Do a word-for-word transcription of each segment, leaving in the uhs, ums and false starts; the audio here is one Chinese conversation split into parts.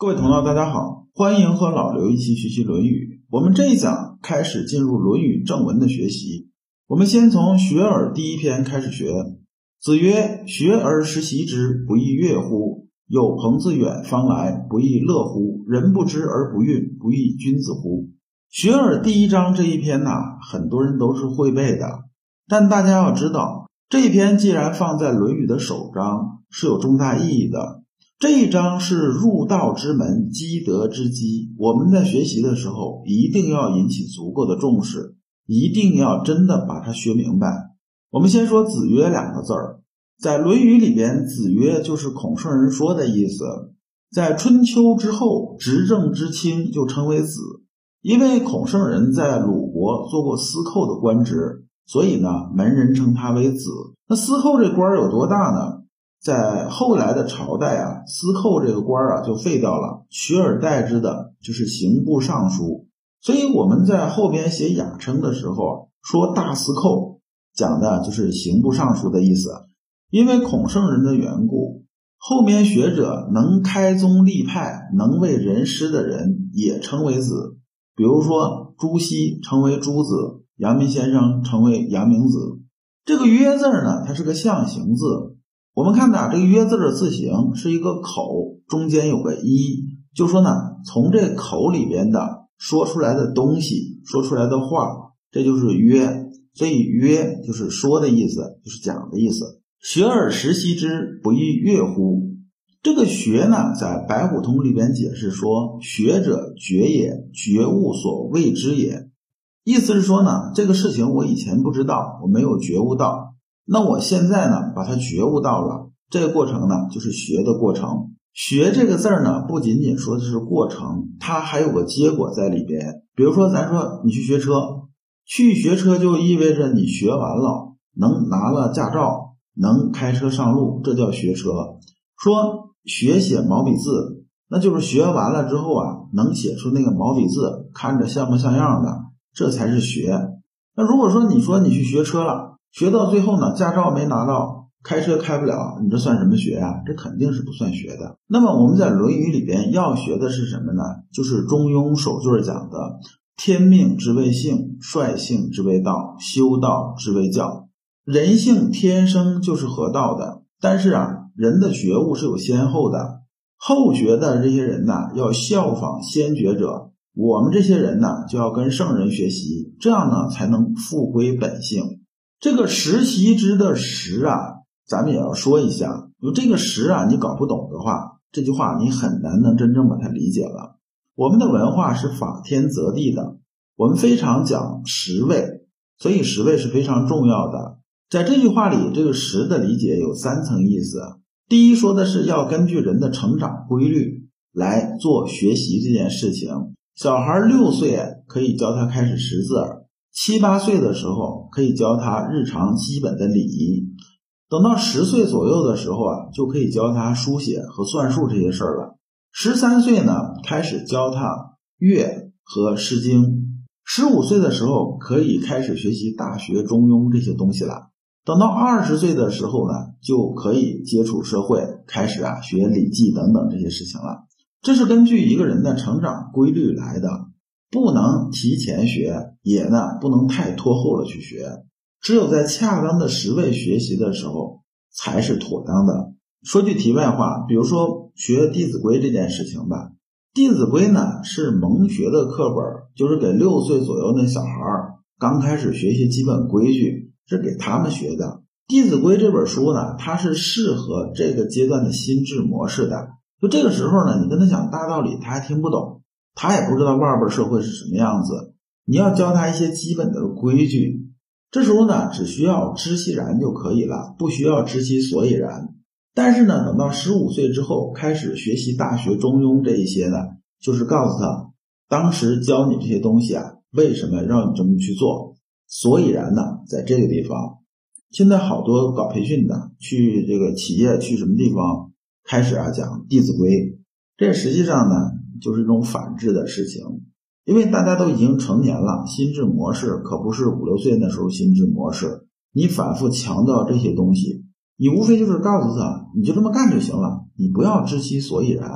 各位同道大家好，欢迎和老刘一起学习《论语》。我们这一讲开始进入《论语》正文的学习。我们先从学而第一篇开始学。子曰：学而时习之，不亦乐乎？有朋自远方来，不亦乐乎？人不知而不愠，不亦君子乎？学而第一章这一篇呢、啊，很多人都是会背的，但大家要知道，这一篇既然放在《论语》的首章，是有重大意义的。这一章是入道之门，积德之基。我们在学习的时候一定要引起足够的重视，一定要真的把它学明白。我们先说子曰两个字儿，在《论语》里边，子曰就是孔圣人说的意思。在春秋之后，执政之卿就称为子，因为孔圣人在鲁国做过司寇的官职，所以呢，门人称他为子。那司寇这官有多大呢？在后来的朝代啊，司寇这个官啊就废掉了，取而代之的就是刑部尚书。所以我们在后边写雅称的时候说大司寇，讲的就是刑部尚书的意思。因为孔圣人的缘故，后面学者能开宗立派，能为人师的人也称为子。比如说朱熹称为朱子，阳明先生称为阳明子。这个约字呢，它是个象形字。我们看呢，这个约字的字形是一个口，中间有个一，就说呢，从这口里边的说出来的东西，说出来的话，这就是约。所以约就是说的意思，就是讲的意思。学而时习之，不亦乐乎？这个学呢，在白虎通里边解释说，学者觉也，觉悟所谓之也。意思是说呢，这个事情我以前不知道，我没有觉悟到，那我现在呢，把它觉悟到了，这个过程呢，就是学的过程。学这个字呢，不仅仅说的是过程，它还有个结果在里边。比如说咱说你去学车，去学车就意味着你学完了，能拿了驾照，能开车上路，这叫学车。说学写毛笔字，那就是学完了之后啊，能写出那个毛笔字，看着像不像样的，这才是学。那如果说你说你去学车了，学到最后呢，驾照没拿到，开车开不了，你这算什么学啊？这肯定是不算学的。那么我们在《论语》里边要学的是什么呢？就是中庸首句讲的天命之谓性，率性之谓道，修道之谓教。人性天生就是合道的，但是啊，人的觉悟是有先后的，后觉的这些人呢，要效仿先觉者，我们这些人呢，就要跟圣人学习，这样呢，才能复归本性。这个时习之的时啊，咱们也要说一下，因为这个时啊，你搞不懂的话，这句话你很难能真正把它理解了。我们的文化是法天则地的，我们非常讲时位，所以时位是非常重要的。在这句话里，这个时的理解有三层意思。第一，说的是要根据人的成长规律来做学习这件事情。小孩六岁可以教他开始识字儿，七八岁的时候可以教他日常基本的礼仪，等到十岁左右的时候啊，就可以教他书写和算术这些事儿了。十三岁呢，开始教他乐和诗经。十五岁的时候可以开始学习大学、中庸这些东西了。等到二十岁的时候呢，就可以接触社会，开始啊学礼记等等这些事情了。这是根据一个人的成长规律来的，不能提前学，也呢不能太拖后了去学。只有在恰当的时位学习的时候才是妥当的。说句题外话，比如说学《弟子规》这件事情吧，《弟子规》呢是蒙学的课本，就是给六岁左右的小孩刚开始学习基本规矩，是给他们学的。《弟子规》这本书呢，它是适合这个阶段的心智模式的。就这个时候呢，你跟他讲大道理，他还听不懂，他也不知道外边社会是什么样子。你要教他一些基本的规矩，这时候呢，只需要知其然就可以了，不需要知其所以然。但是呢，等到十五岁之后，开始学习大学、中庸这一些呢，就是告诉他，当时教你这些东西啊，为什么让你这么去做？所以然呢，在这个地方，现在好多搞培训的，去这个企业，去什么地方，开始啊讲《弟子规》，这实际上呢，就是一种反制的事情。因为大家都已经成年了，心智模式可不是五六岁那时候心智模式。你反复强调这些东西，你无非就是告诉他，你就这么干就行了，你不要知其所以然，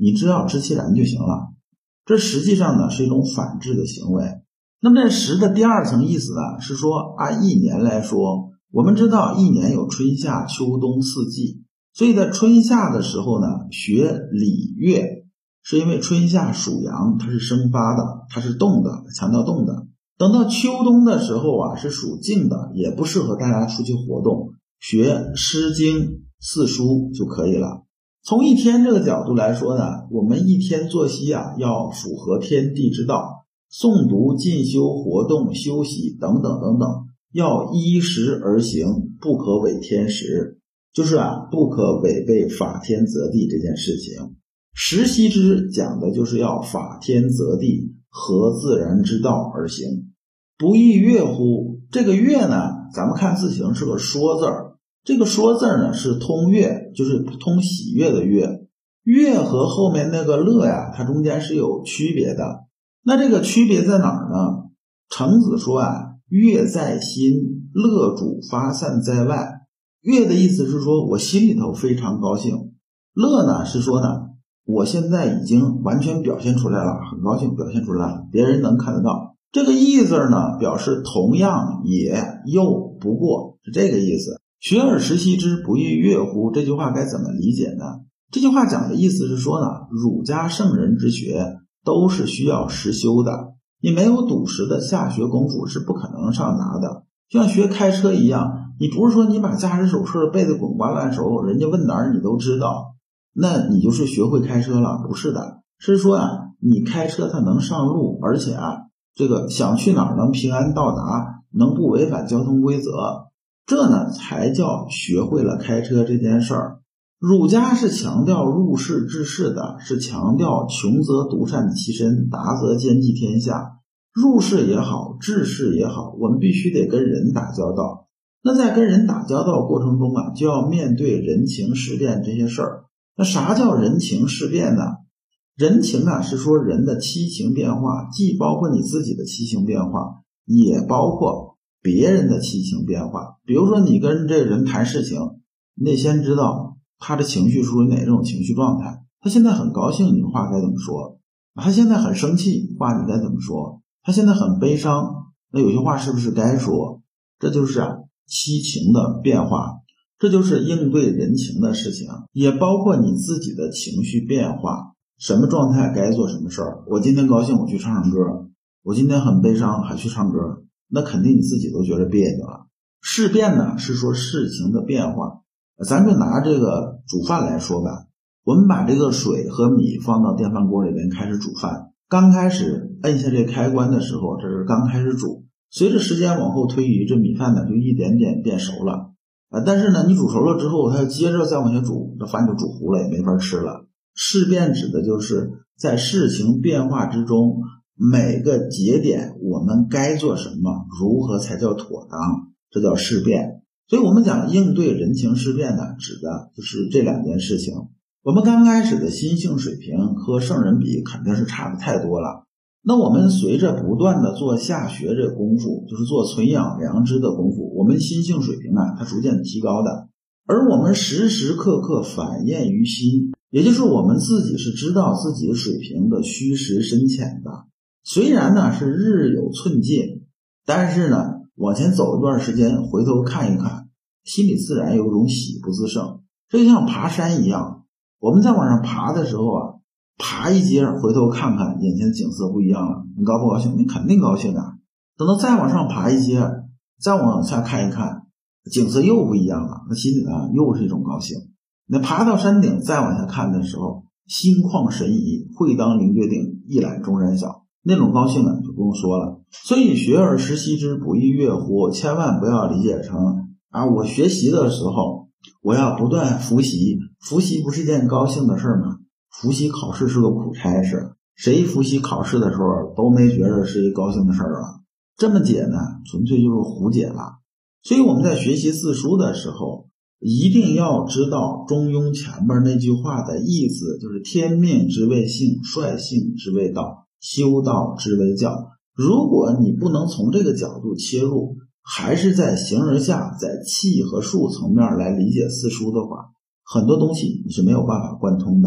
你知道知其然就行了。这实际上呢是一种反制的行为。那么这识的第二层意思呢是说，按一年来说，我们知道一年有春夏秋冬四季，所以在春夏的时候呢学礼乐，是因为春夏属阳，它是生发的，它是动的，强调动的。等到秋冬的时候啊是属静的，也不适合大家出去活动，学诗经四书就可以了。从一天这个角度来说呢，我们一天作息啊要符合天地之道，诵读、进修、活动、休息等等等等，要依时而行，不可违天时，就是啊不可违背法天则地这件事情。时习之讲的就是要法天则地，合自然之道而行。不亦乐乎，这个乐呢咱们看字形是个说字儿，这个说字呢是通乐，就是通喜悦的乐，乐和后面那个乐呀，它中间是有区别的。那这个区别在哪儿呢？程子说啊，乐在心，乐主发散在外。乐的意思是说我心里头非常高兴，乐呢是说呢我现在已经完全表现出来了，很高兴表现出来了，别人能看得到。这个意字呢表示同样也又不过，是这个意思。学而时习之，不亦乐乎，这句话该怎么理解呢？这句话讲的意思是说呢，儒家圣人之学都是需要实修的，你没有笃实的下学功夫是不可能上达的。就像学开车一样，你不是说你把驾驶手册背得滚瓜烂熟，人家问哪儿你都知道，那你就是学会开车了，不是的。是说啊，你开车它能上路，而且啊这个想去哪儿能平安到达，能不违反交通规则，这呢才叫学会了开车这件事儿。儒家是强调入世治世的，是强调穷则独善其身，达则兼济天下。入世也好，治世也好，我们必须得跟人打交道。那在跟人打交道过程中啊，就要面对人情世变这些事儿。那啥叫人情世变呢？人情啊是说人的七情变化，既包括你自己的七情变化，也包括别人的七情变化。比如说你跟这个人谈事情，你得先知道他的情绪属于哪种情绪状态。他现在很高兴，你的话该怎么说？他现在很生气，话你该怎么说？他现在很悲伤，那有些话是不是该说？这就是啊七情的变化，这就是应对人情的事情，也包括你自己的情绪变化，什么状态该做什么事儿。我今天高兴我去唱唱歌，我今天很悲伤还去唱歌，那肯定你自己都觉得别扭了。事变呢是说事情的变化，咱就拿这个煮饭来说吧，我们把这个水和米放到电饭锅里边开始煮饭，刚开始摁下这开关的时候，这是刚开始煮，随着时间往后推移，这米饭呢就一点点变熟了啊。但是呢你煮熟了之后，它接着再往下煮，这饭就煮糊了，也没法吃了。事变指的就是在事情变化之中，每个节点我们该做什么，如何才叫妥当，这叫事变。所以我们讲应对人情事变呢，指的就是这两件事情。我们刚开始的心性水平和圣人比肯定是差的太多了，那我们随着不断的做下学这功夫，就是做存养良知的功夫，我们心性水平啊它逐渐提高的。而我们时时刻刻反验于心，也就是我们自己是知道自己的水平的虚实深浅的。虽然呢是日有寸进，但是呢往前走一段时间，回头看一看，心里自然有种喜不自胜。这就像爬山一样，我们在往上爬的时候啊，爬一阶回头看看，眼前的景色不一样了，你高不高兴？你肯定高兴啊。等到再往上爬一阶，再往下看一看，景色又不一样了，那心里啊又是一种高兴。那爬到山顶再往下看的时候，心旷神怡，会当凌绝顶，一览众山小，那种高兴呢就不用说了。所以学而时习之，不亦乐乎，千万不要理解成啊我学习的时候我要不断复习，复习不是一件高兴的事吗？复习考试是个苦差事，谁复习考试的时候都没觉得是一高兴的事儿啊。这么解呢纯粹就是胡解了。所以我们在学习四书的时候，一定要知道中庸前面那句话的意思，就是天命之谓性，率性之谓道，修道之谓教。如果你不能从这个角度切入，还是在形而下，在气和数层面来理解四书的话，很多东西你是没有办法贯通的。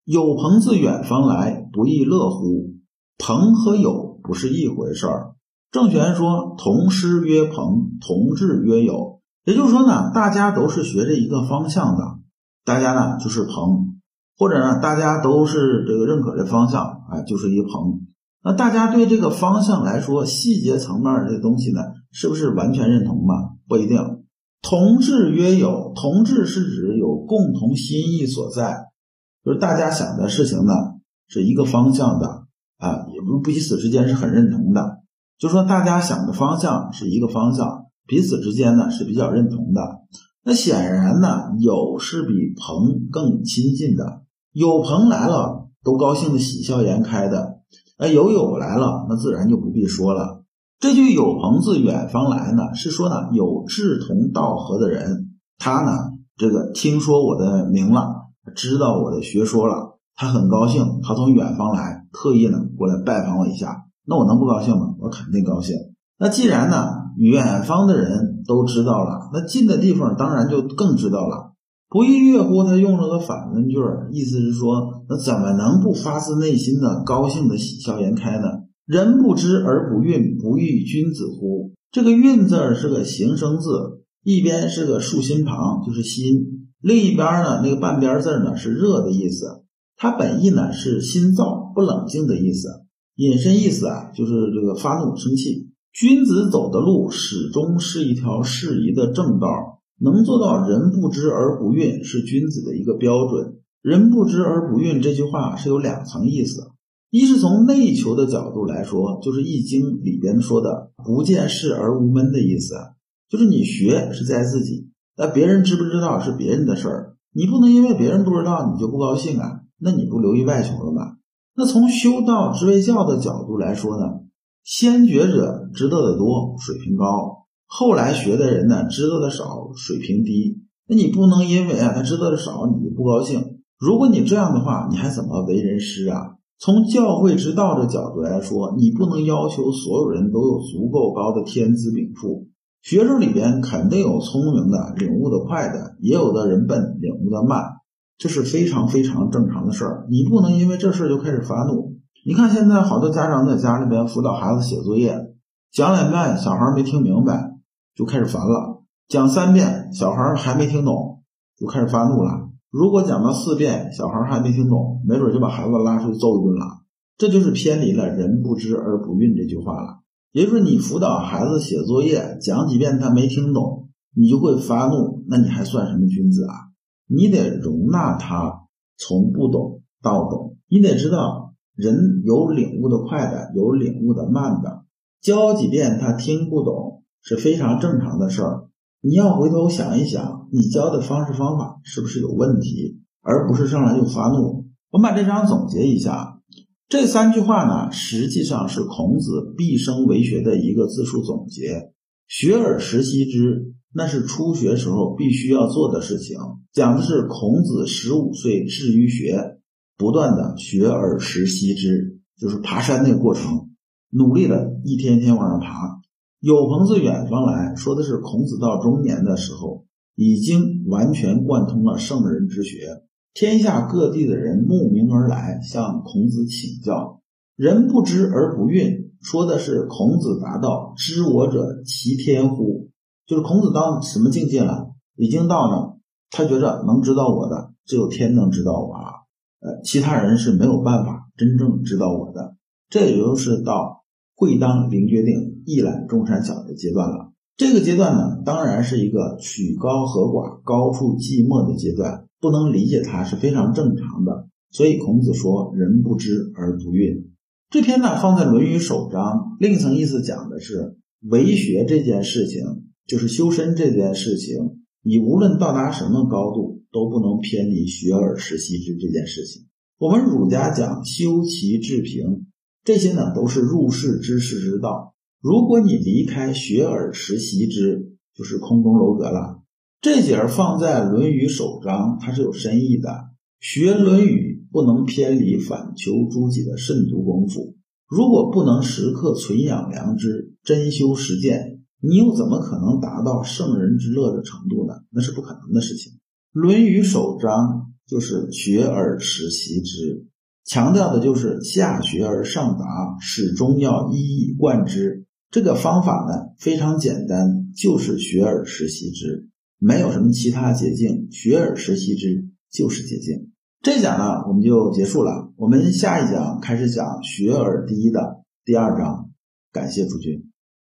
有朋自远方来，不亦乐乎？朋和友不是一回事儿。郑玄说，同师曰朋，同志曰友。也就是说呢，大家都是学着一个方向的，大家呢就是朋，或者呢大家都是这个认可这方向，哎，就是一个朋。那大家对这个方向来说，细节层面的这东西呢，是不是完全认同吗？不一定。同志曰友，同志是指有共同心意所在，就是大家想的事情呢是一个方向的啊，也不彼此之间是很认同的。就说大家想的方向是一个方向，彼此之间呢是比较认同的。那显然呢，友是比朋更亲近的。有朋来了，都高兴的喜笑颜开的。哎，有友来了，那自然就不必说了。这句有朋自远方来呢，是说呢有志同道合的人，他呢这个听说我的名了，知道我的学说了，他很高兴，他从远方来，特意呢过来拜访我一下。那我能不高兴吗？我肯定高兴。那既然呢远方的人都知道了，那近的地方当然就更知道了。不亦乐乎，他用了个反问句，意思是说，那怎么能不发自内心的高兴的喜笑颜开呢？人不知而不愠，不亦君子乎？这个愠字是个形声字，一边是个竖心旁，就是心，另一边呢那个半边字呢是热的意思。它本意呢是心躁不冷静的意思，引申意思啊就是这个发怒生气。君子走的路始终是一条适宜的正道，能做到人不知而不愠是君子的一个标准。人不知而不愠这句话是有两层意思，一是从内求的角度来说，就是易经里边说的不见事而无闷的意思，就是你学是在自己，那别人知不知道是别人的事儿，你不能因为别人不知道你就不高兴啊，那你不流于外求了吗？那从修道知为教的角度来说呢，先觉者知道的多，水平高，后来学的人呢知道的少，水平低。那你不能因为啊他知道的少你就不高兴，如果你这样的话，你还怎么为人师啊？从教会之道的角度来说，你不能要求所有人都有足够高的天资禀赋。学生里边肯定有聪明的，领悟的快的，也有的人笨，领悟的慢，这是非常非常正常的事儿。你不能因为这事就开始发怒。你看现在好多家长在家里边辅导孩子写作业，讲两遍小孩没听明白就开始烦了，讲三遍小孩还没听懂就开始发怒了，如果讲到四遍小孩还没听懂，没准就把孩子拉出去揍一顿了。这就是偏离了人不知而不愠这句话了。也就是你辅导孩子写作业，讲几遍他没听懂你就会发怒，那你还算什么君子啊？你得容纳他从不懂到懂，你得知道人有领悟的快的，有领悟的慢的，教几遍他听不懂是非常正常的事儿。你要回头想一想，你教的方式方法是不是有问题，而不是上来就发怒。我们把这章总结一下，这三句话呢，实际上是孔子毕生为学的一个自述总结。学而时习之，那是初学时候必须要做的事情，讲的是孔子十五岁志于学，不断的学而时习之，就是爬山那个过程，努力的一天天往上爬。有朋自远方来，说的是孔子到中年的时候已经完全贯通了圣人之学，天下各地的人慕名而来向孔子请教。人不知而不愠，说的是孔子达到知我者其天乎，就是孔子到什么境界了，已经到呢他觉着能知道我的只有天能知道我啊，呃，其他人是没有办法真正知道我的。这也就是到会当凌绝顶，一览众山小的阶段了。这个阶段呢，当然是一个曲高和寡，高处寂寞的阶段，不能理解它是非常正常的。所以孔子说人不知而不愠。这篇呢放在论语首章，另一层意思讲的是为学这件事情，就是修身这件事情，你无论到达什么高度都不能偏离学而时习之这件事情。我们儒家讲修齐治平，这些呢都是入世之士之道，如果你离开学而时习之，就是空中楼阁了。这节放在论语首章它是有深意的，学论语不能偏离反求诸己的慎独功夫，如果不能时刻存养良知，真修实践，你又怎么可能达到圣人之乐的程度呢？那是不可能的事情。论语首章就是学而时习之，强调的就是下学而上达，始终要一以贯之。这个方法呢非常简单，就是学而时习之，没有什么其他捷径，学而时习之就是捷径。这一讲呢我们就结束了，我们下一讲开始讲学而第一的第二章。感谢诸君。